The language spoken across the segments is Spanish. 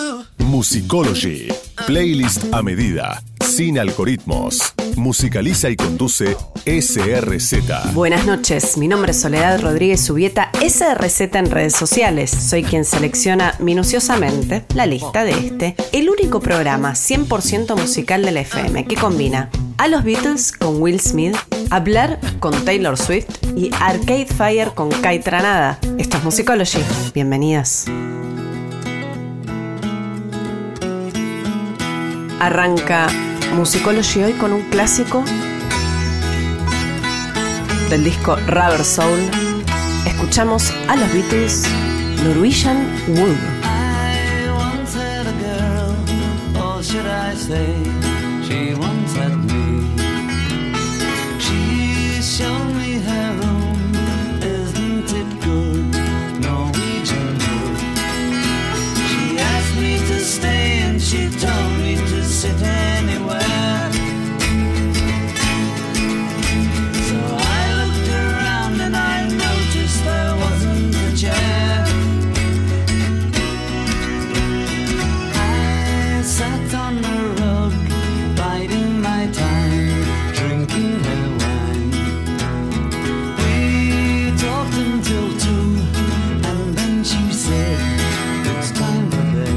Musicology. Playlist a medida. Sin algoritmos. Musicaliza y conduce SRZ. Buenas noches, mi nombre es Soledad Rodríguez Subieta, SRZ en redes sociales. Soy quien selecciona minuciosamente la lista de el único programa 100% musical de la FM que combina a los Beatles con Will Smith, a Blur con Taylor Swift y Arcade Fire con Kai Tranada. Esto es Musicology, bienvenidas. Arranca Musicology hoy con un clásico del disco Rubber Soul. Escuchamos a los Beatles, Norwegian Wood. I once had a girl, or should I say, she once had me. She showed me her room, isn't it good, Norwegian wood. She asked me to stay and she told me to sit anywhere. There wasn't a chair. I sat on the rug, biding my time, drinking her wine. We talked until 2, and then she said, it's time for bed.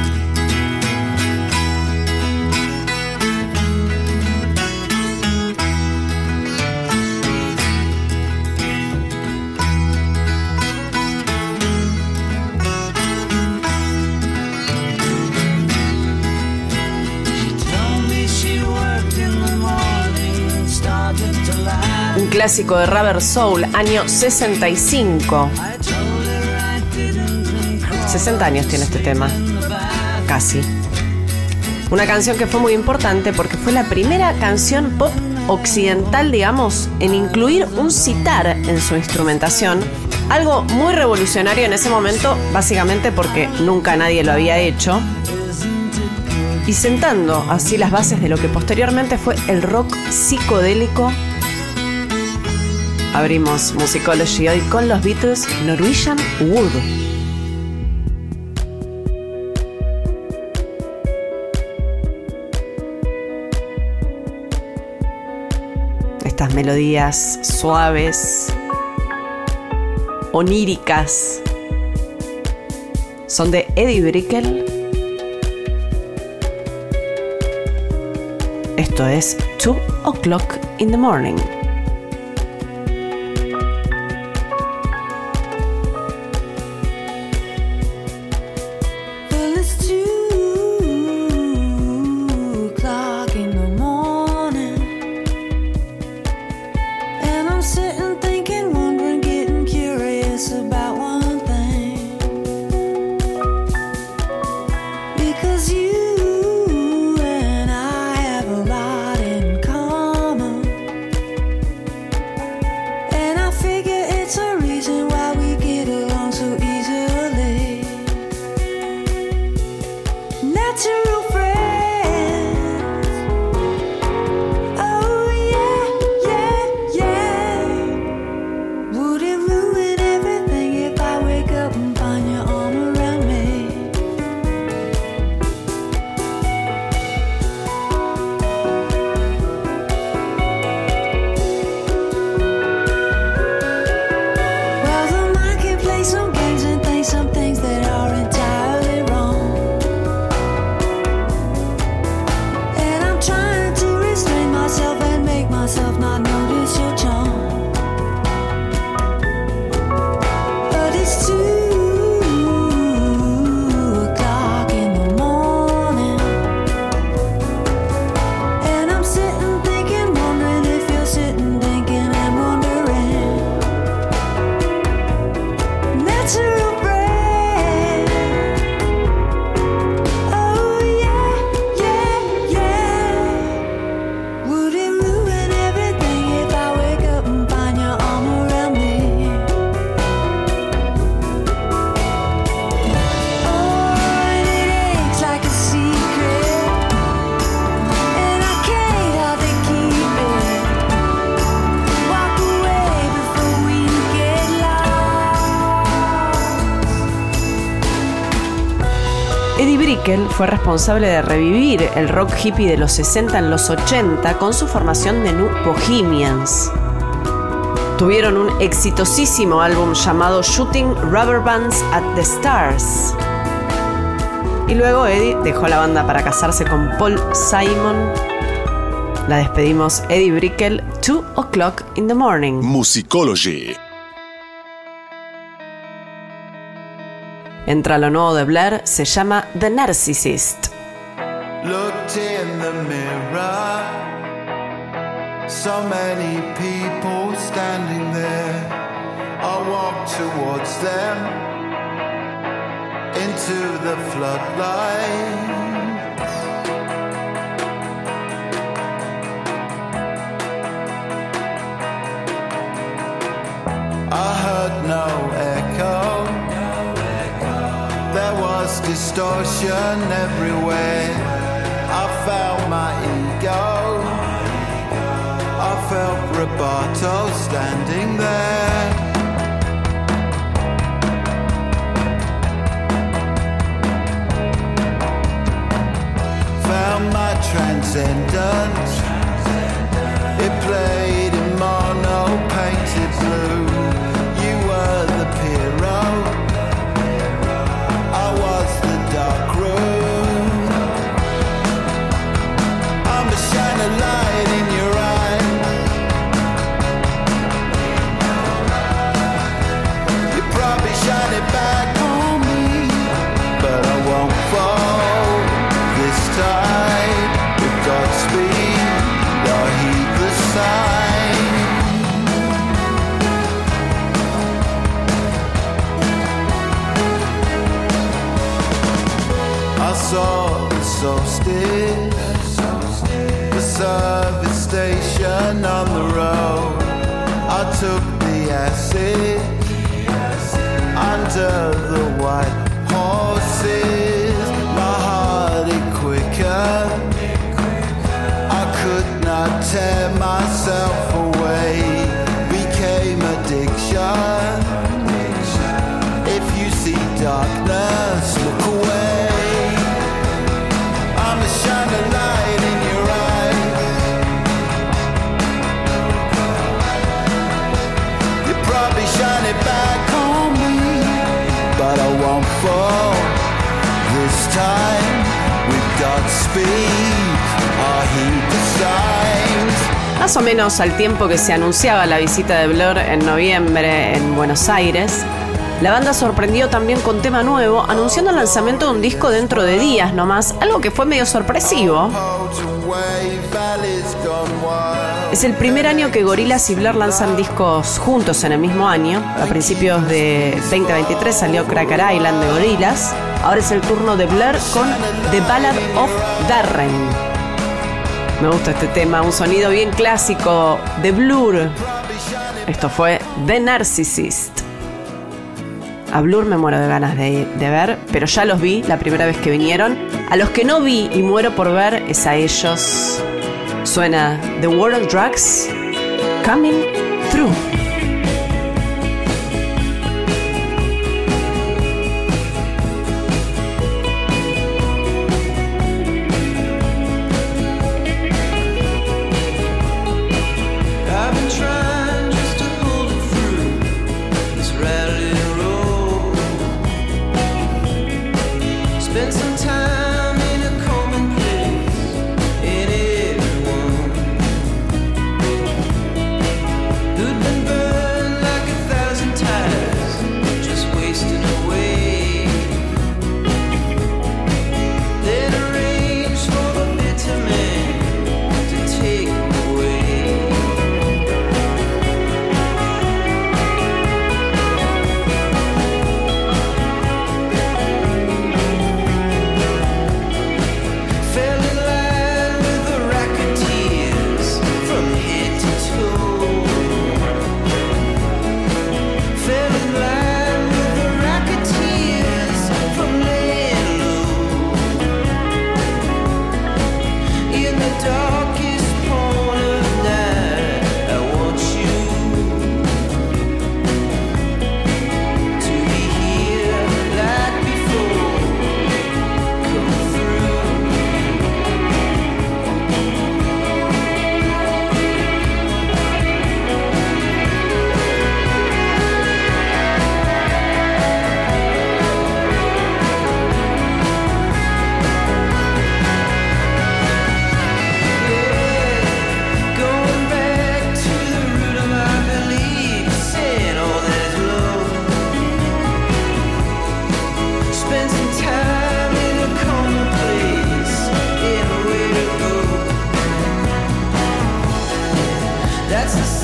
Un clásico de Rubber Soul, año 65. 60 años tiene este tema, casi. Una canción que fue muy importante porque fue la primera canción pop occidental, digamos, en incluir un sitar en su instrumentación. Algo muy revolucionario en ese momento, básicamente porque nunca nadie lo había hecho. Y sentando así las bases de lo que posteriormente fue el rock psicodélico. Abrimos Musicology hoy con los Beatles, Norwegian Wood. Estas melodías suaves, oníricas, son de Eddie Brickell. Esto es 2 o'clock in the morning. Eddie Brickell fue responsable de revivir el rock hippie de los 60 en los 80 con su formación de New Bohemians. Tuvieron un exitosísimo álbum llamado Shooting Rubber Bands at the Stars. Y luego Eddie dejó la banda para casarse con Paul Simon. La despedimos, Eddie Brickell, 2 o'clock in the morning. Musicology. Entra lo nuevo de Blur, se llama The Narcissist. Looked in the mirror, so many people standing there. I walked towards them, into the floodlights. I heard no echo. There was distortion everywhere. I felt my ego. I felt Roboto standing there. Found my transcendence. It played in mono painted blue. You were the hero. I was the dark room. I'm a shining light in your eye. You probably shine it back on me, but I won't fall this time. With Godspeed, I'll heed the sign. I saw the solstice, the service station on the road. I took the acid under the white horses. My heart it quicker. I could not tear myself away. Became addiction. If you see darkness, look away. I'm a shining light in your eyes. You probably shine it back on me, but I won't fall this time. With Godspeed, I'll heed the signs. Más o menos al tiempo que se anunciaba la visita de Blur en noviembre en Buenos Aires, la banda sorprendió también con tema nuevo, anunciando el lanzamiento de un disco dentro de días nomás, algo que fue medio sorpresivo. Es el primer año que Gorillaz y Blur lanzan discos juntos en el mismo año. A principios de 2023 salió Cracker Island de Gorillaz. Ahora es el turno de Blur con The Ballad of Darren. Me gusta este tema, un sonido bien clásico de Blur. Esto fue The Narcissist. A Blur me muero de ganas de ver, pero ya los vi la primera vez que vinieron. A los que no vi y muero por ver es a ellos. Suena The War on Drugs, Coming Through.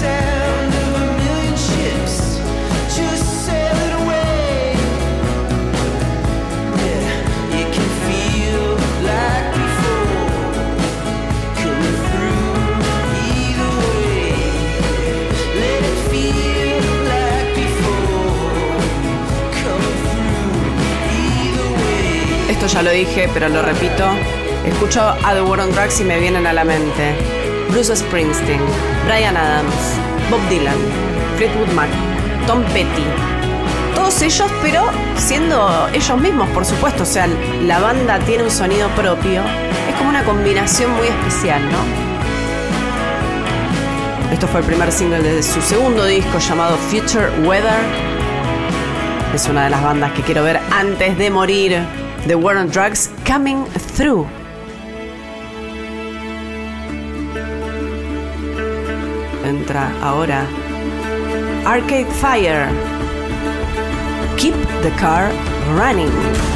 sound of a million ships just sailing away. Yeah, you can feel like before, coming through either way. Let it feel like before, coming through either way. Esto ya lo dije, pero lo repito. Escucho a The War on Drugs y me vienen a la mente Bruce Springsteen, Bryan Adams, Bob Dylan, Fleetwood Mac, Tom Petty. Todos ellos, pero siendo ellos mismos, por supuesto. O sea, la banda tiene un sonido propio. Es como una combinación muy especial, ¿no? Esto fue el primer single de su segundo disco llamado Future Weather. Es una de las bandas que quiero ver antes de morir. The War on Drugs, Coming Through. Entra ahora Arcade Fire, Keep the Car Running.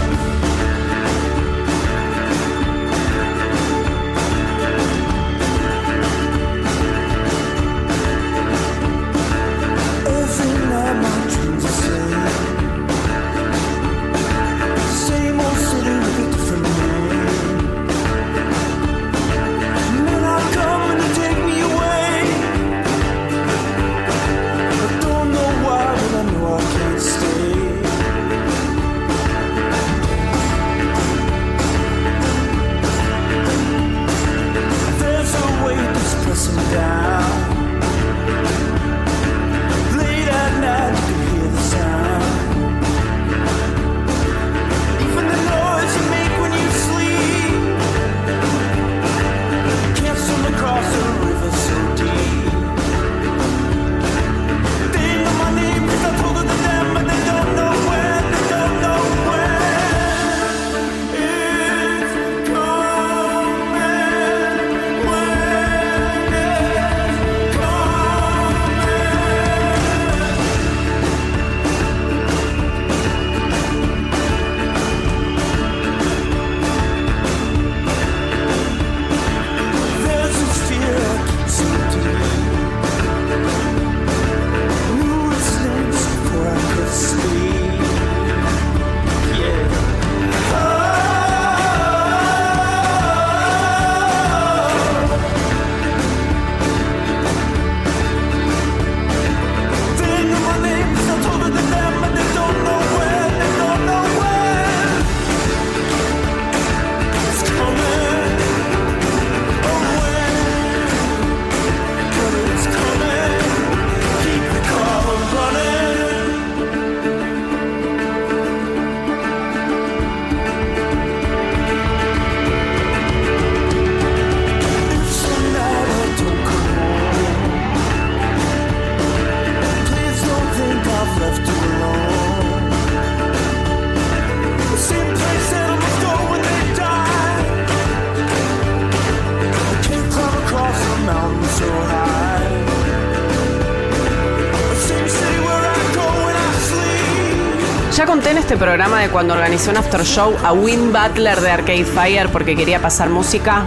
Ya conté en este programa de cuando organizé un after show a Win Butler de Arcade Fire porque quería pasar música.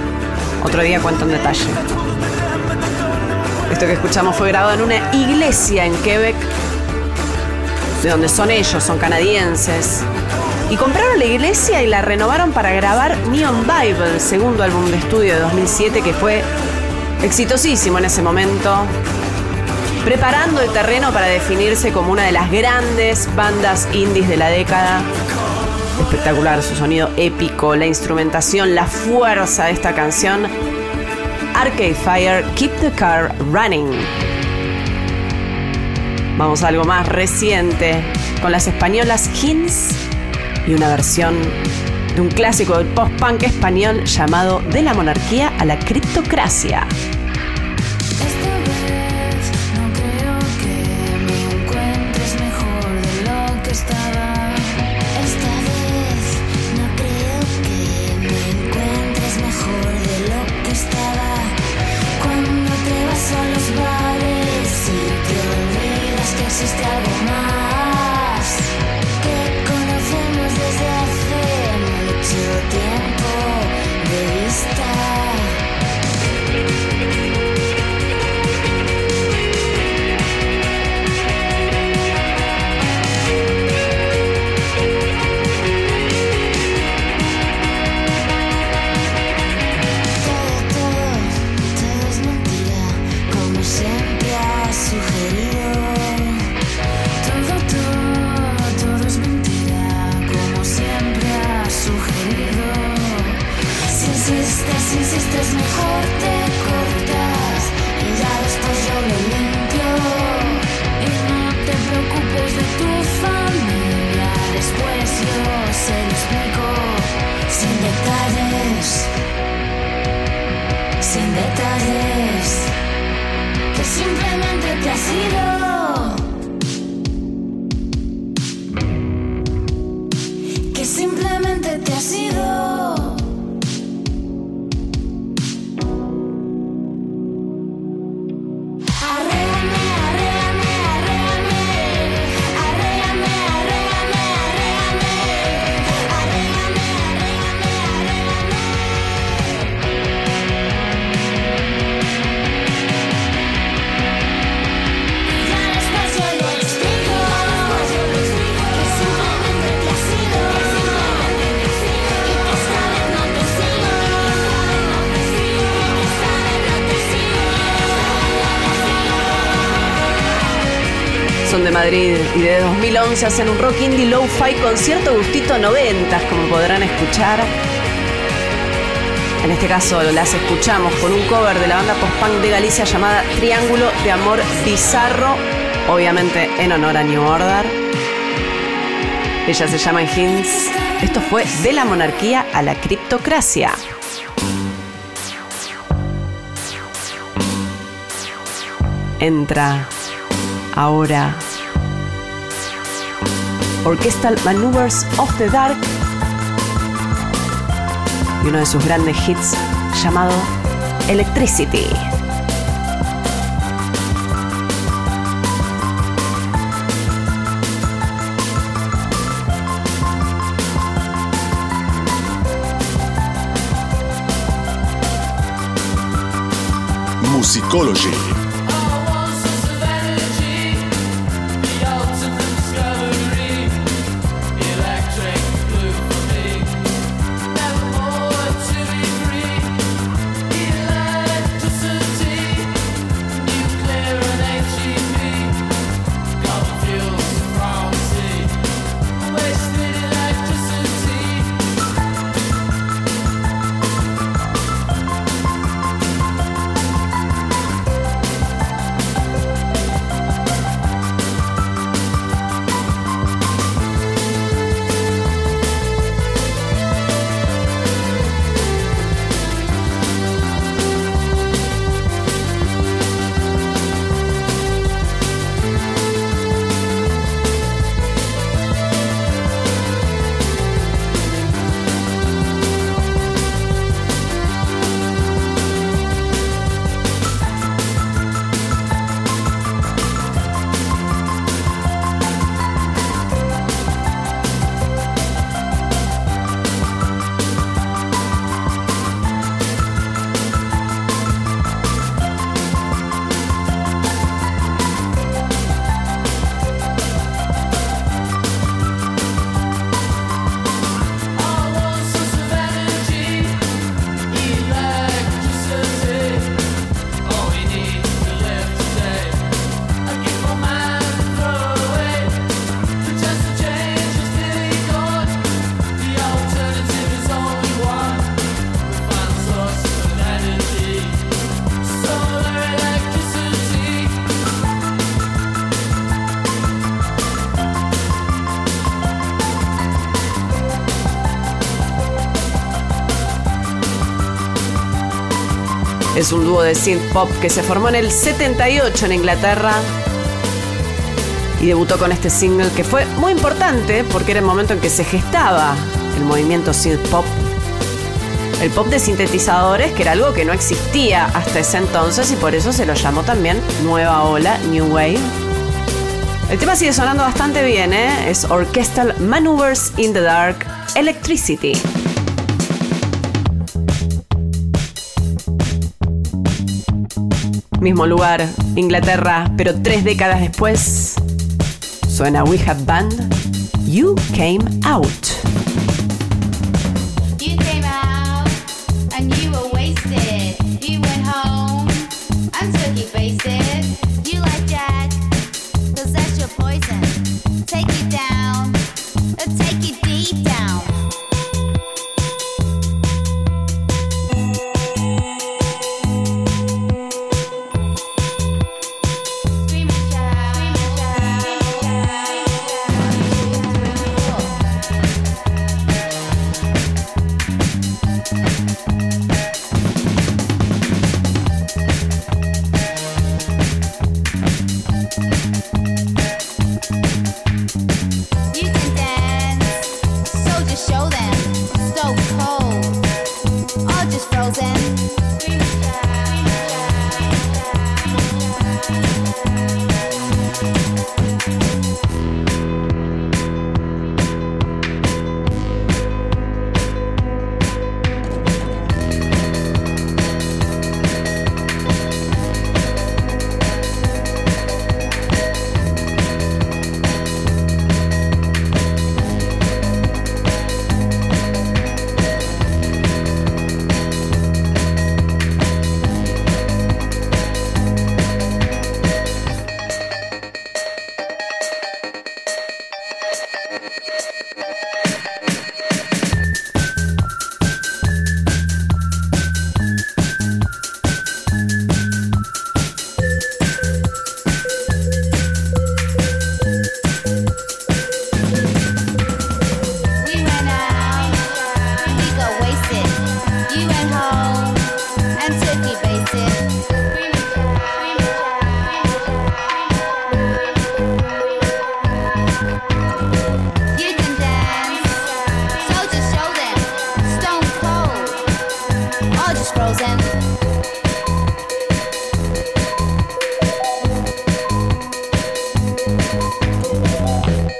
Otro día cuento en detalle. Esto que escuchamos fue grabado en una iglesia en Quebec, de donde son ellos, son canadienses. Y compraron la iglesia y la renovaron para grabar Neon Bible, el segundo álbum de estudio de 2007, que fue exitosísimo en ese momento, preparando el terreno para definirse como una de las grandes bandas indies de la década. Espectacular su sonido épico, la instrumentación, la fuerza de esta canción. Arcade Fire, Keep the Car Running. Vamos a algo más reciente, con las españolas Hints y una versión de un clásico del post-punk español llamado De la monarquía a la criptocracia. Existe algo más que conocemos desde hace mucho tiempo de vista. oído. Si insistes, mejor te cortas y ya después yo lo limpio. Y no te preocupes de tu familia, después yo se lo explico. Sin detalles, que simplemente te has ido. Que simplemente te has ido. Arréame, arréame, arréame. Arréame, arréame, arréame. Arréame, arréame, arréame. Y ya después yo lo explico. Que simplemente te has ido. Y que esta vez no te sigo. Y que esta vez no te sigo. Son de Madrid y de 2011 hacen un rock indie lo-fi con cierto gustito 90s, como podrán escuchar. En este caso las escuchamos con un cover de la banda post-punk de Galicia llamada Triángulo de Amor Bizarro, obviamente en honor a New Order. Ellas se llaman Hints. Esto fue De la Monarquía a la Criptocracia. Entra ahora Orchestral Maneuvers of the Dark y uno de sus grandes hits llamado Electricity. Musicology. Es un dúo de synth pop que se formó en el 78 en Inglaterra y debutó con este single que fue muy importante porque era el momento en que se gestaba el movimiento synth pop, el pop de sintetizadores, que era algo que no existía hasta ese entonces y por eso se lo llamó también Nueva Ola, New Wave. El tema sigue sonando bastante bien, es Orchestral Maneuvers in the Dark, Electricity. Mismo lugar, Inglaterra, pero 3 décadas después, suena We Have Band, You Came Out. You came out and you were wasted. You went home and took you wasted. You like Jack, 'cause that's your poison. Take you down, take you deep down.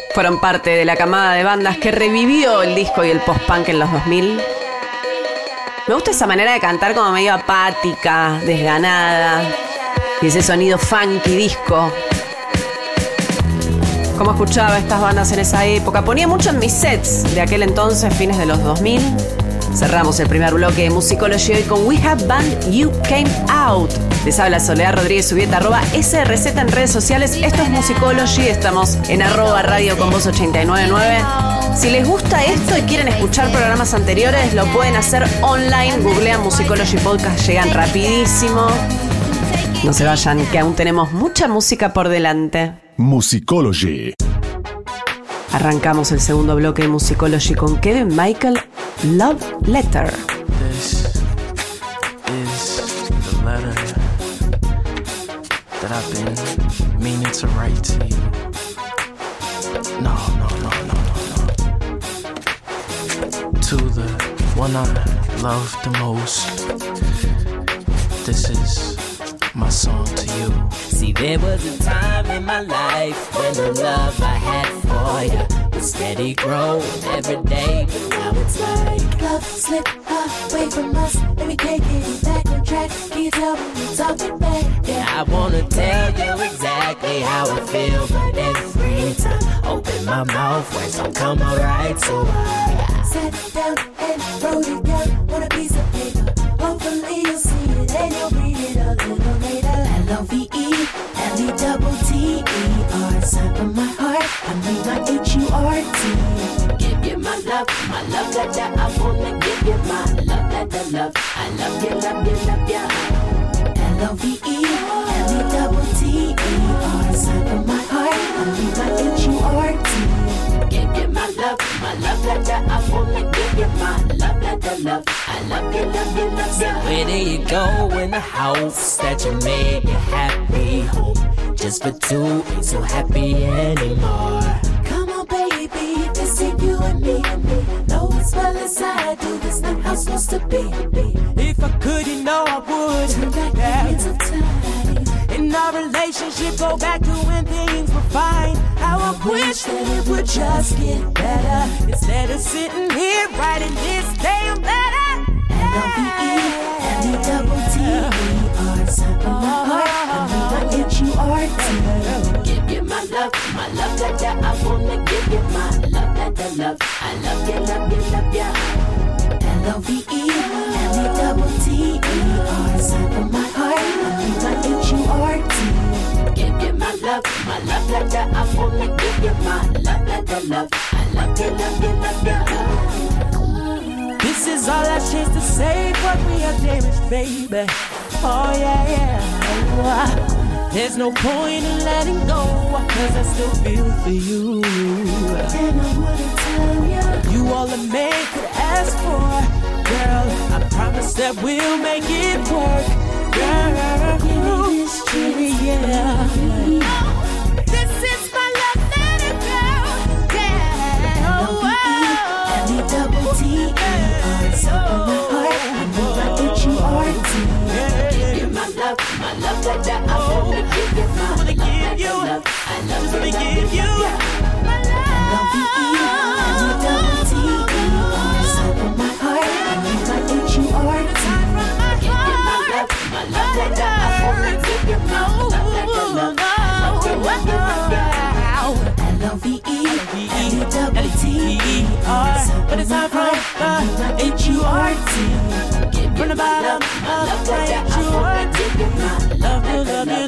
Fueron parte de la camada de bandas que revivió el disco y el post-punk en los 2000. Me gusta esa manera de cantar como medio apática, desganada. Y ese sonido funky disco. Cómo escuchaba estas bandas en esa época. Ponía mucho en mis sets de aquel entonces, fines de los 2000. Cerramos el primer bloque de Musicology hoy con We Have Band You Came Out. Les habla Soledad Rodríguez Subieta, @SRZ en redes sociales. Esto es Musicology, estamos en @Radio con Voz 899. Si les gusta esto y quieren escuchar programas anteriores, lo pueden hacer online. Googlean Musicology Podcast, llegan rapidísimo. No se vayan, que aún tenemos mucha música por delante. Musicology. Arrancamos el segundo bloque de Musicology con Kevin Michael, Love Letter. This is the letter that I've been meaning to write to you. No. To the one I love the most. This is my song to you. See, there was a time in my life when the love I had for you was steady growing every day, but now it's like Love slipped away from us, and we can't get it back on track. Can you tell me what's up with me? yeah, I wanna tell you exactly how I feel, but every time I open my mouth, words don't come out right, so I Sat down and wrote it down on a piece of paper. Hopefully you'll see it and you'll read it a little later. LOVELOVETTER, sign from my heart. I mean my HURT. give you my love letter. I wanna give you my love letter, love. I love you, ya. LOVELOVETTER, sign from my heart. I mean my HURT. Give you my love letter. I wanna give you my love letter, love. I love you, ya. Where do you go in the house that you made you happy? Home just for two, ain't so happy anymore. Come on, baby, this ain't you and me. Know as well as I do, this not how it's supposed to be. If I could, you know I would. Turn back the hands of time. In our relationship, go back to when things were fine. How I wish that it would just get better. Instead of sitting here writing this damn letter. LOVELOVETTER, sign from my heart. I mean my HURT. Give you my love letter. I wanna give you my love letter, love. I love you, ya. LOVELOVETTER, sign from my heart. I mean my HURT. Give you my love letter. I wanna give you my love letter, love. I love you, ya. This is our last chance to save what we have damaged, baby. Oh yeah. There's no point in letting go, cause I still feel for you. And I wanna tell you, You all a man could ask for. Girl, I promise that we'll make it work. Girl, give me this chance. yeah. This is my love letter, girl. Yeah. LOVELOVETTER, sign from my heart. I mean my HURT. Give you my love letter. I wanna give you my love letter, love. I love you, ya. LOVELOVETTER, sign from my heart. I mean my HURT. Give you my love letter. I wanna give you my love letter, love. I love you, ya. LOVELOVETTER, sign from my heart. I mean my HURT. From the bottom of my HURT. Love you.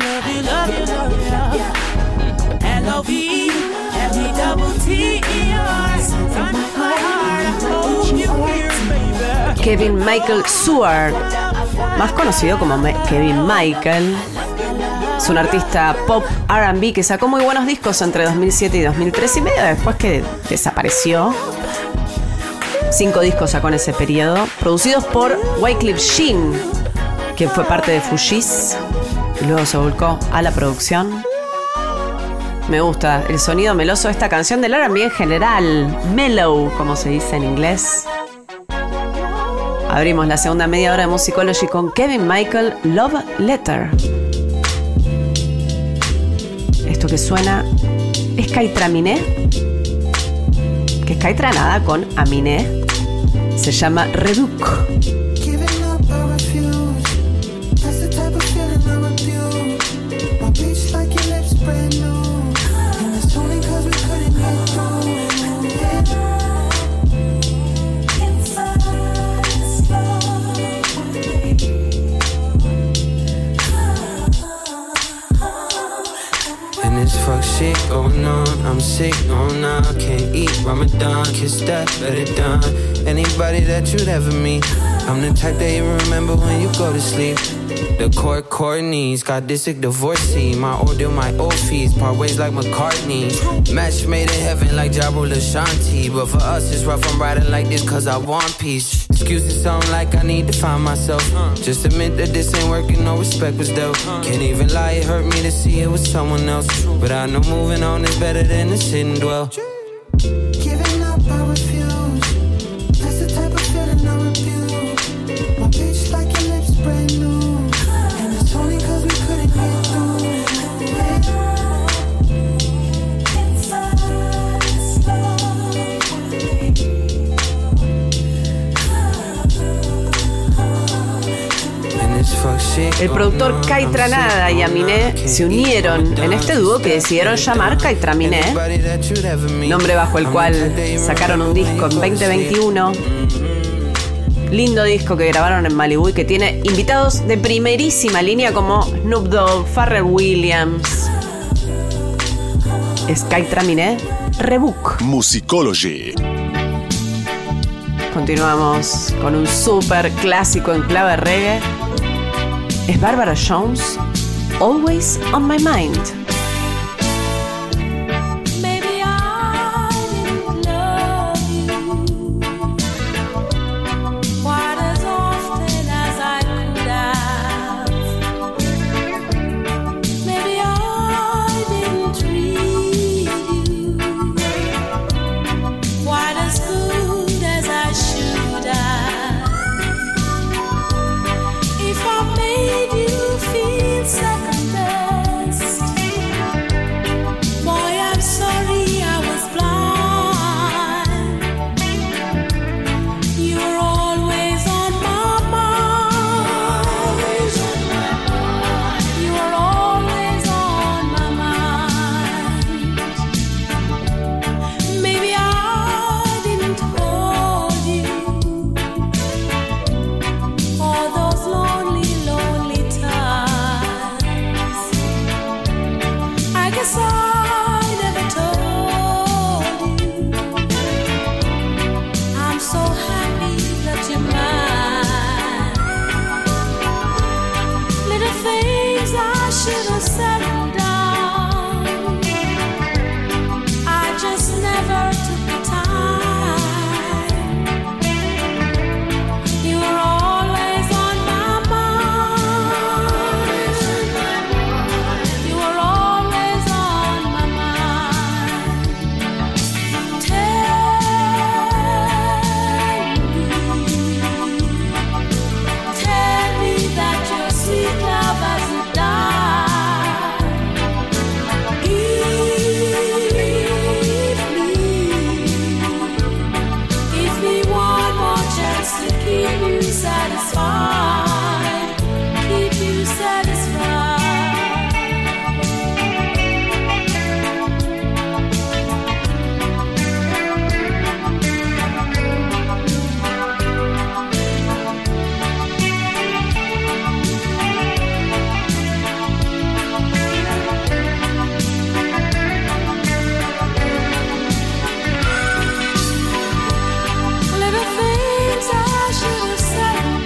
LOVELOVETTER, sign from my heart. I hope you hear, baby. Kevin Michael Stewart, más conocido como Kevin Michael, es un artista pop R&B que sacó muy buenos discos entre 2007 y 2003 y medio después que desapareció. 5 discos sacó en ese periodo, producidos por Wyclef Jean, que fue parte de Fugees y luego se volcó a la producción. Me gusta el sonido meloso de esta canción, del R&B en general, mellow, como se dice en inglés. Abrimos la segunda media hora de Musicology con Kevin Michael, Love Letter. Esto que suena es Kai Traminé Kai Tranada con Aminé. Se llama Reduc. Giving up, I refuse. That's the type of feeling I refuse. My bitch like your lips brand new. And it's only cause we couldn't get through. And this fuck shit going on, I'm sick, no nah, can't eat Ramadan, kiss that, let it done. Anybody that you'd ever meet, I'm the type that you remember when you go to sleep. The court knees, got this sick divorcee. My old deal, my old fees, part ways like McCartney. Match made in heaven like Ja Rule Ashanti. But for us it's rough, I'm riding like this cause I want peace. Excuses sound like I need to find myself. Just admit that this ain't working, no respect was dealt. Can't even lie, it hurt me to see it was someone else. But I know moving on is better than to sit and dwell. Giving up, I refuse. That's the type of feeling I refuse. My bitch like your lips brand new. And it's only cause we couldn't get through. El productor Kai Tranada y Aminé se unieron en este dúo que decidieron llamar Kai Traminé, nombre bajo el cual sacaron un disco en 2021. Lindo disco que grabaron en Malibu y que tiene invitados de primerísima línea como Snoop Dogg, Pharrell Williams. Es Kai Traminé, Rebuc. Musicology. Continuamos con un súper clásico en clave reggae. Es Barbara Jones, Always on My Mind. Maybe I didn't love you quite as often as I could have. Maybe I didn't treat you quite as good as I should have. If I made you feel second best, boy, I'm sorry I was blind. You were always on my mind. You were always on my mind. Maybe I didn't hold you all those lonely times. I guess I never told you I'm so happy that you're mine. Little things I should have said and done, I just never took the time. You were always on my mind. You were always on my mind. Tell me that your sweet love hasn't died. Give me one more chance to keep you satisfied. Keep you satisfied. Little things I should have said and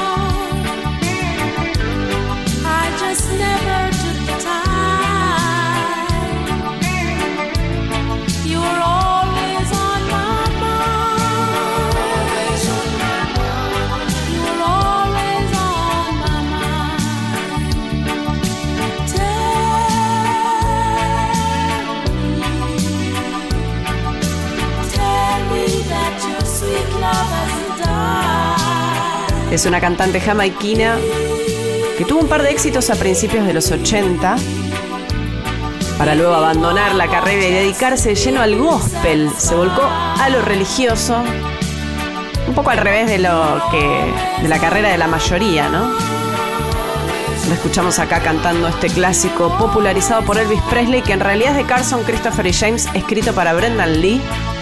done, I just never took the time. You were always on my mind. You were always on my mind. Tell me that your sweet love hasn't died. Es una cantante jamaiquina que tuvo un par de éxitos a principios de los 80 para luego abandonar la carrera y dedicarse de lleno al gospel. Se volcó a lo religioso, un poco al revés de la carrera de la mayoría, ¿no? Lo escuchamos acá cantando este clásico popularizado por Elvis Presley, que en realidad es de Carson, Christopher y James, escrito para Brendan Lee.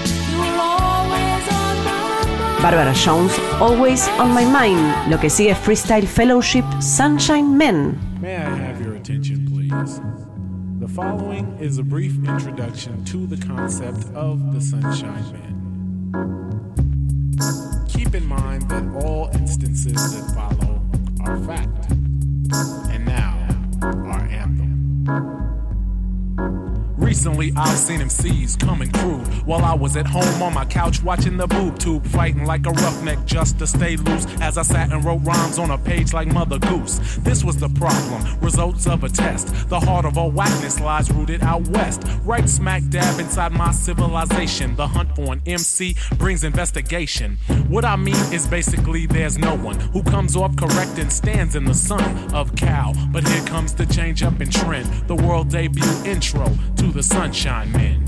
Barbara Jones, Always on My Mind. Lo que sigue, Freestyle Fellowship, Sunshine Men. May I have your attention, please? The following is a brief introduction to the concept of the Sunshine Man. Keep in mind that all instances that follow are fact. And now, our anthem. Recently, I've seen MCs coming crude while I was at home on my couch watching the boob tube, fighting like a roughneck just to stay loose as I sat and wrote rhymes on a page like Mother Goose. This was the problem, results of a test. The heart of all whackness lies rooted out west, right smack dab inside my civilization. The hunt for an MC brings investigation. What I mean is basically there's no one who comes off correct and stands in the sun of Cal. But here comes the change up in trend, the world debut intro to the Sunshine Men.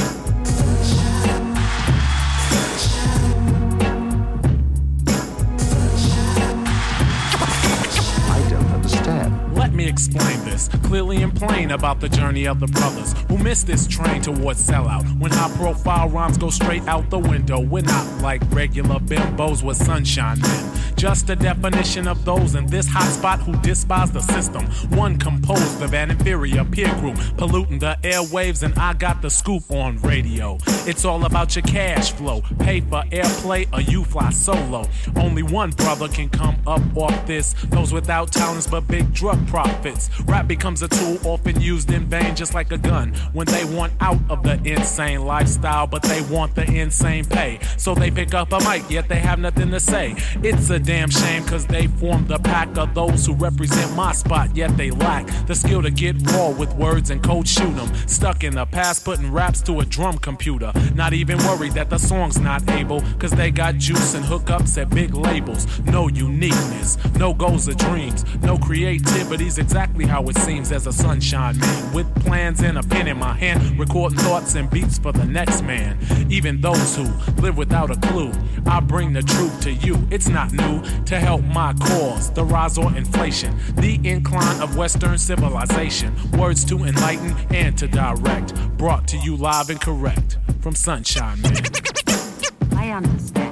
I don't understand. Let me explain this clearly and plain about the journey of the brothers who missed this train towards sellout. When high-profile rhymes go straight out the window, we're not like regular bimbos with Sunshine Men. Just a definition of those in this hot spot who despise the system. One composed of an inferior peer group, polluting the airwaves, and I got the scoop on radio. It's all about your cash flow, pay for airplay or you fly solo. Only one brother can come up off this, those without talents but big drug profits. Rap becomes a tool often used in vain, just like a gun, when they want out of the insane lifestyle, but they want the insane pay. So they pick up a mic, yet they have nothing to say. It's a damn shame, cause they form the pack of those who represent my spot, yet they lack the skill to get raw with words and cold shoot them. Stuck in the past, putting raps to a drum computer. Not even worried that the song's not able, cause they got juice and hookups at big labels. No uniqueness, no goals or dreams, no creativity's exactly how it seems as a Sunshine Man. With plans and a pen in my hand, recording thoughts and beats for the next man. Even those who live without a clue, I bring the truth to you. It's not new to help my cause, the rise or inflation, the incline of Western civilization. Words to enlighten and to direct, brought to you live and correct from Sunshine Man. I understand.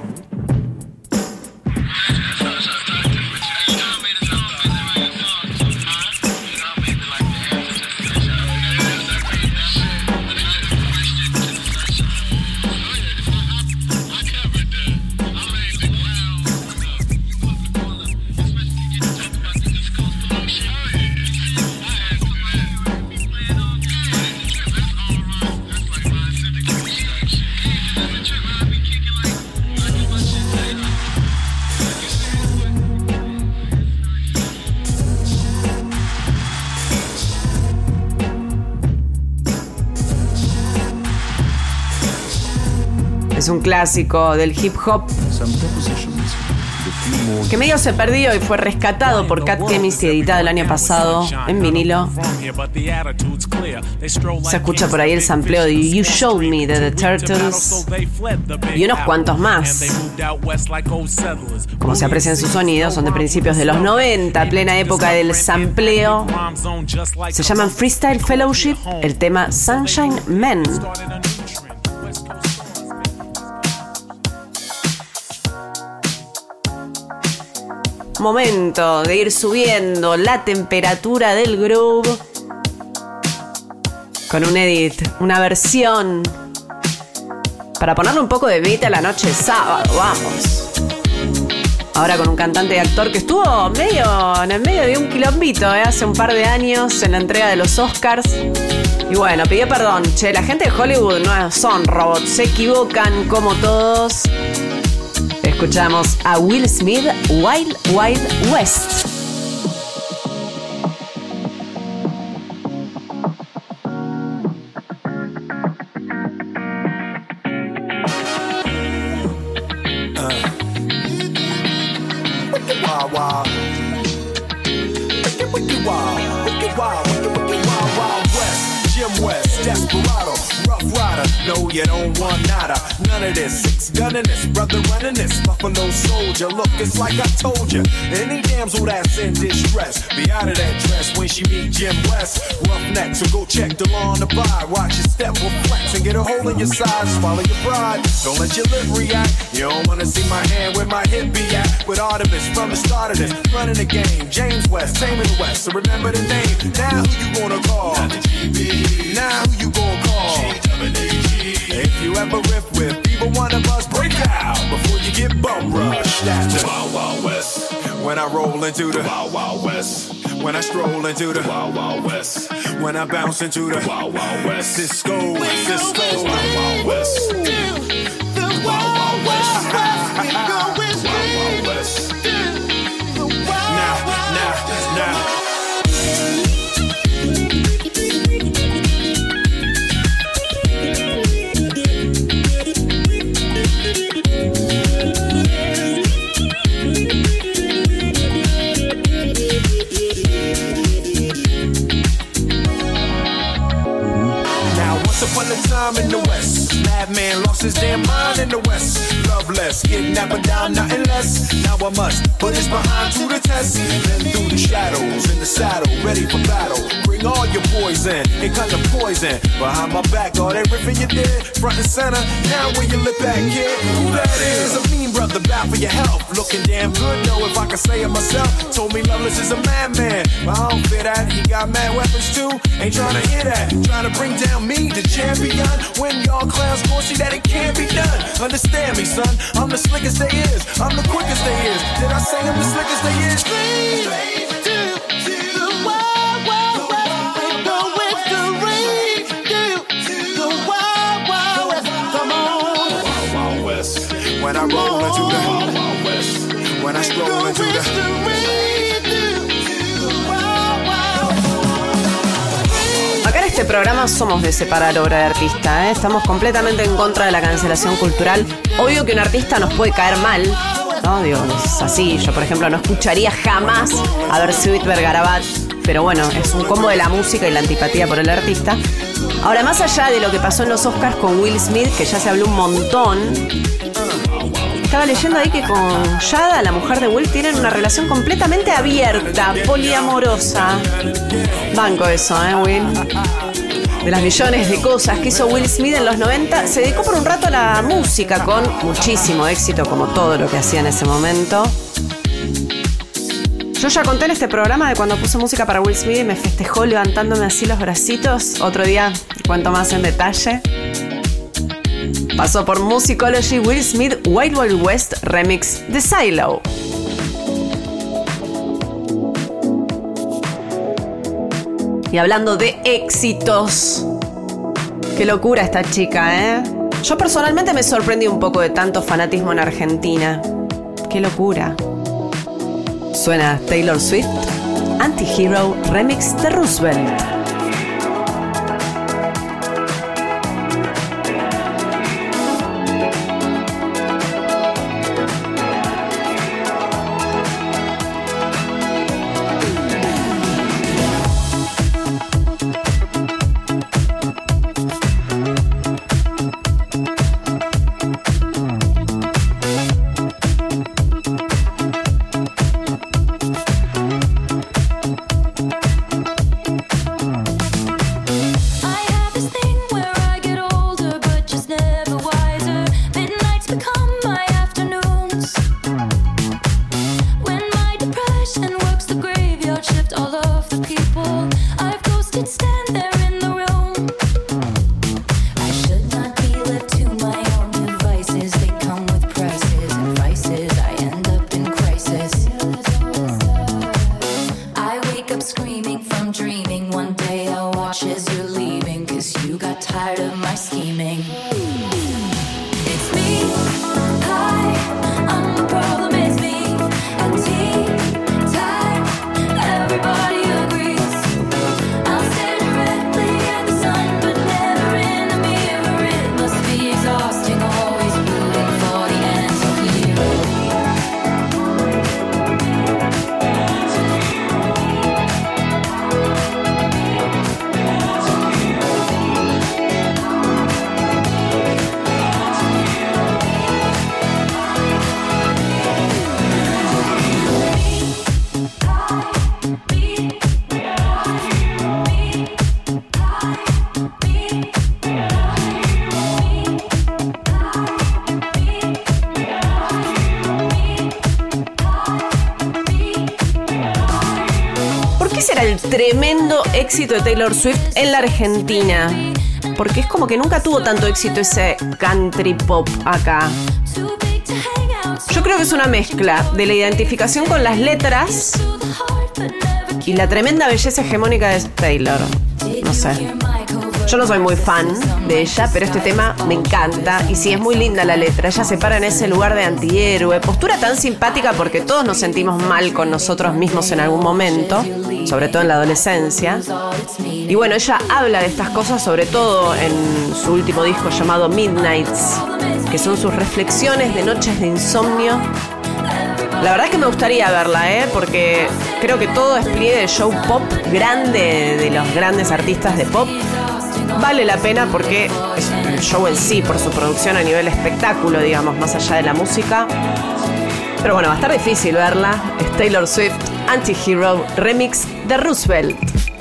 Es un clásico del hip hop que medio se perdió y fue rescatado por Cat Chemist y editado el año pasado en vinilo. Se escucha por ahí el sampleo de You Showed Me de The Turtles y unos cuantos más. Como se aprecian sus sonidos, son de principios de los 90, plena época del sampleo. Se llaman Freestyle Fellowship, el tema Sunshine Men. Momento de ir subiendo la temperatura del groove con un edit, una versión para ponerle un poco de beat a la noche de sábado. Vamos. Ahora con un cantante y actor que estuvo en el medio de un quilombito hace un par de años en la entrega de los Oscars. Y bueno, pidió perdón. Che, la gente de Hollywood no son robots, se equivocan como todos. Escuchamos a Will Smith, Wild Wild West. Jim West. desperado, rough rider. No, you don't want nada, none of this. Six gunning this, brother running this. Buffalo soldier, look, it's like I told you. Any damsel that's in distress, be out of that dress when she meet Jim West. Roughneck, so go check the law on the bar. Watch your step will flex and get a hole in your side. Swallow your pride, don't let your lip react. You don't wanna see my hand where my hip be at. With Artemis from the start of this, running the game. James West, taming the West, so remember the name. Now who you gonna call? Now who you gonna call? If you ever riff with either one of us, break out before you get bum rushed. That's the Wild Wild West. When I roll into the Wild Wild West. When I stroll into the Wild Wild West. When I bounce into the Wild Wild West. Cisco, Wild Wild West. The Wild Wild West. We go with Wild Wild West. The Wild Wild West. Now. Upon a time in the West, madman lost his damn mind in the West. Loveless, kidnapping down, nothing less. Now I must put his behind to the test. Then through the shadows, in the saddle, ready for battle. Bring all your poison, it comes to poison. Behind my back, all that riffing you did, front and center. Now where you lip at, kid? Who that is? A mean brother, bad for your health. Looking damn good, know if I can say it myself. Told me Loveless is a madman, but I don't fear that. He got mad weapons too, ain't trying to hear that. Trying to bring down me, the champion. When y'all clowns gon' see that it can't be done. Understand me, son, I'm the slickest they is, I'm the quickest they is. Did I say I'm the slickest they is? Straight to the Wild Wild West. We go with the ring. To the Wild Wild West. Come on. Wild Wild West. When I roll into the Wild Wild West. When I stroll into the Acá en este programa somos de separar obra de artista, ¿eh? Estamos completamente en contra de la cancelación cultural. Obvio que un artista nos puede caer mal, ¿no? Digo, es así. Yo, por ejemplo, no escucharía jamás a Bersuit Vergarabat, pero bueno, es un combo de la música y la antipatía por el artista. Ahora, más allá de lo que pasó en los Oscars con Will Smith, que ya se habló un montón, estaba leyendo ahí que con Jada, la mujer de Will, tienen una relación completamente abierta, poliamorosa. Banco eso, Will. De las millones de cosas que hizo Will Smith en los 90, se dedicó por un rato a la música con muchísimo éxito, como todo lo que hacía en ese momento. Yo ya conté en este programa de cuando puse música para Will Smith y me festejó levantándome así los bracitos. Otro día cuento más en detalle. Pasó por Musicology, Will Smith, Wild Wild West remix de Silo. Y hablando de éxitos, qué locura esta chica, ¿eh? Yo personalmente me sorprendí un poco de tanto fanatismo en Argentina. Qué locura. Suena Taylor Swift, Anti-Hero remix de Roosevelt. qué será el tremendo éxito de Taylor Swift en la Argentina? Porque es como que nunca tuvo tanto éxito ese country pop acá. Yo creo que es una mezcla de la identificación con las letras y la tremenda belleza hegemónica de Taylor. No sé. Yo no soy muy fan de ella, pero este tema me encanta. Y sí, es muy linda la letra. Ella se para en ese lugar de antihéroe. Postura tan simpática porque todos nos sentimos mal con nosotros mismos en algún momento, sobre todo en la adolescencia. Y bueno, ella habla de estas cosas, sobre todo en su último disco llamado Midnights, que son sus reflexiones de noches de insomnio. La verdad que me gustaría verla, porque creo que todo despliegue de show pop grande de los grandes artistas de pop vale la pena porque es el show en sí, por su producción a nivel espectáculo, digamos, más allá de la música. Pero bueno, va a estar difícil verla. Es Taylor Swift, Anti-Hero, remix de Roosevelt.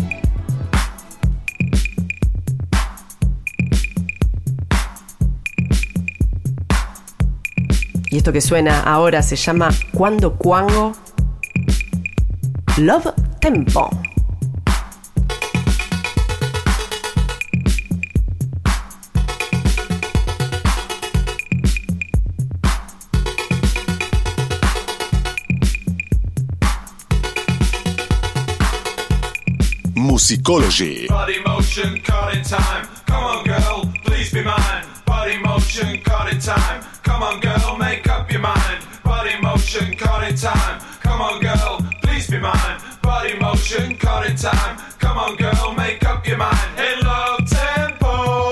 Y esto que suena ahora se llama Cuando Cuango, Love Tempo. Musicology. Body motion, caught in time. Come on, girl, please be mine. Body motion, caught in time. Come on, girl, make up your mind. Body motion, caught in time. Come on, girl, please be mine. Body motion, caught in time. Come on, girl, make up your mind. In love tempo.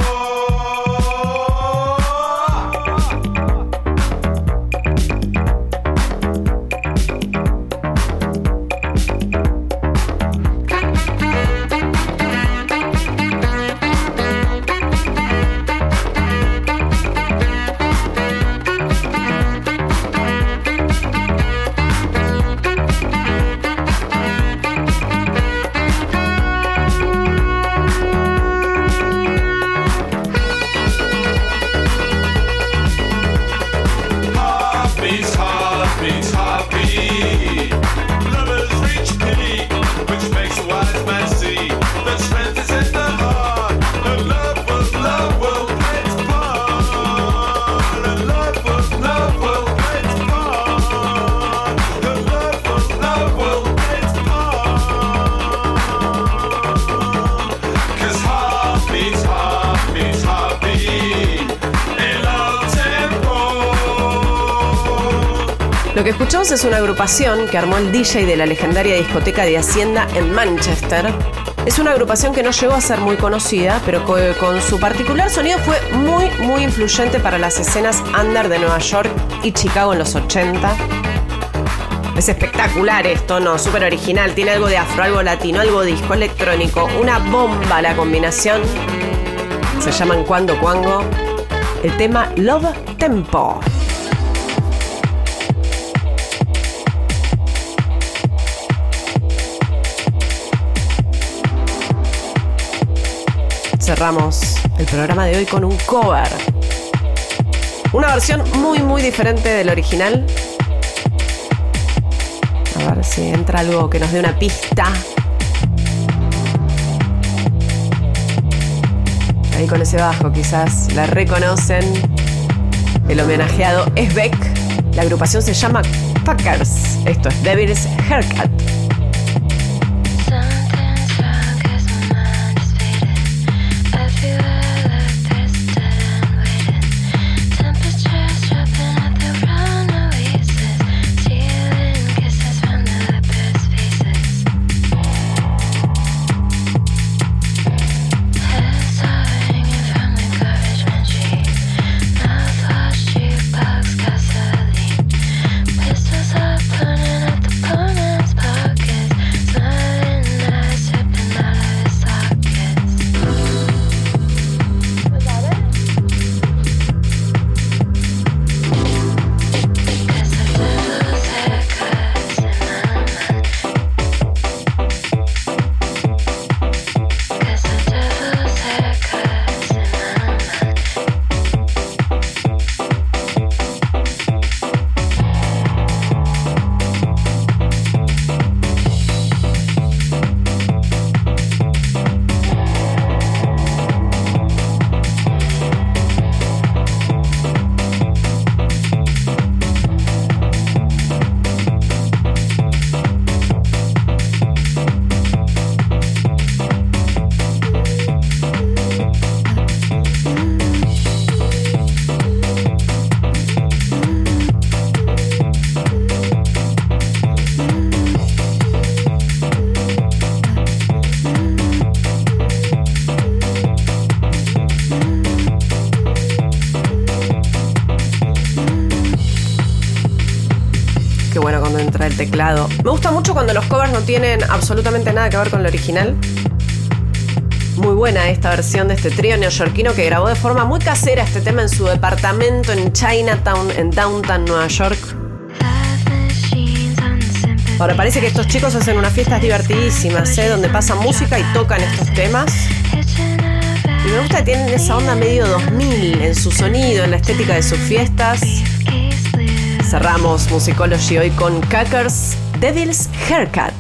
Lo que escuchamos es una agrupación que armó el DJ de la legendaria discoteca de Hacienda en Manchester. Es una agrupación que no llegó a ser muy conocida, pero con su particular sonido fue muy influyente para las escenas under de Nueva York y Chicago en los 80. Es espectacular esto, ¿no? Súper original. Tiene algo de afro, algo latino, algo disco, electrónico. Una bomba la combinación. Se llaman Cuando Cuango. El tema Love Tempo. Cerramos el programa de hoy con un cover. Una versión muy diferente del original. A ver si entra algo que nos dé una pista. Ahí con ese bajo quizás la reconocen. El homenajeado es Beck. La agrupación se llama Fuckers. Esto es Devil's Haircut. Pistols up, putting up the opponent's pocket. entra el teclado. Me gusta mucho cuando los covers no tienen absolutamente nada que ver con lo original. Muy buena esta versión de este trío neoyorquino que grabó de forma muy casera este tema en su departamento en Chinatown, en Downtown, Nueva York. Ahora parece que estos chicos hacen unas fiestas divertidísimas, donde pasan música y tocan estos temas. Y me gusta que tienen esa onda medio 2000 en su sonido, en la estética de sus fiestas. Cerramos Musicology hoy con Cuckers, Devil's Haircut.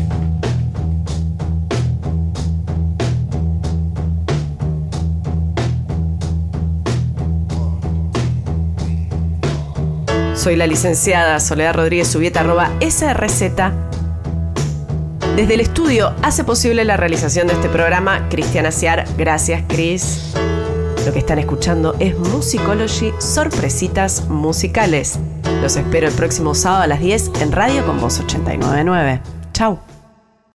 Soy la licenciada Soledad Rodríguez Subieta, @SRZ. Desde el estudio hace posible la realización de este programa Cristian Aciar. Gracias, Cris. Lo que están escuchando es Musicology, sorpresitas musicales. Los espero el próximo sábado a las 10 en Radio con Voz 89.9. Chau.